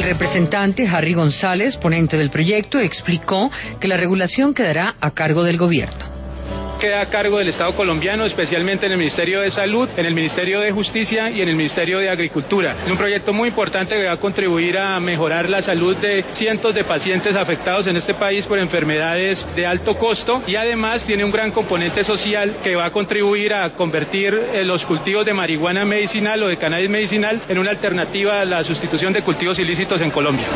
representante Harry González, ponente del proyecto, explicó que la regulación quedará a cargo del gobierno. Queda a cargo del Estado colombiano, especialmente en el Ministerio de Salud, en el Ministerio de Justicia y en el Ministerio de Agricultura. Es un proyecto muy importante que va a contribuir a mejorar la salud de cientos de pacientes afectados en este país por enfermedades de alto costo y además tiene un gran componente social que va a contribuir a convertir los cultivos de marihuana medicinal o de cannabis medicinal en una alternativa a la sustitución de cultivos ilícitos en Colombia.